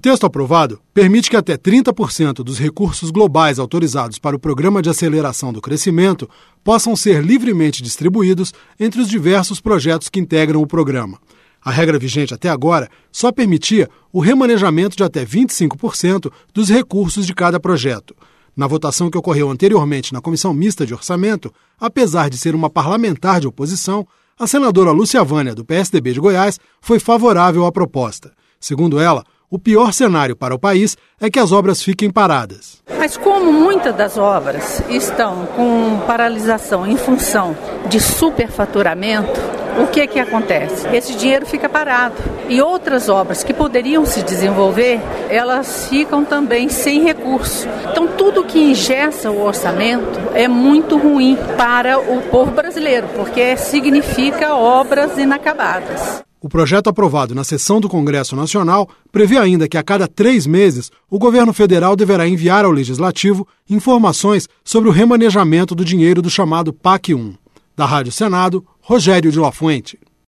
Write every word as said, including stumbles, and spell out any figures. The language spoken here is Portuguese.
texto aprovado permite que até trinta por cento dos recursos globais autorizados para o Programa de Aceleração do Crescimento possam ser livremente distribuídos entre os diversos projetos que integram o programa. A regra vigente até agora só permitia o remanejamento de até vinte e cinco por cento dos recursos de cada projeto. Na votação que ocorreu anteriormente na Comissão Mista de Orçamento, apesar de ser uma parlamentar de oposição, a senadora Lúcia Vânia, do P S D B de Goiás, foi favorável à proposta. Segundo ela, o pior cenário para o país é que as obras fiquem paradas. Mas como muitas das obras estão com paralisação em função de superfaturamento, o que que acontece? Esse dinheiro fica parado. E outras obras que poderiam se desenvolver, elas ficam também sem recurso. Então tudo que engessa o orçamento é muito ruim para o povo brasileiro, porque significa obras inacabadas. O projeto aprovado na sessão do Congresso Nacional prevê ainda que a cada três meses o governo federal deverá enviar ao Legislativo informações sobre o remanejamento do dinheiro do chamado PAC um. Da Rádio Senado, Rogério de La Fuente.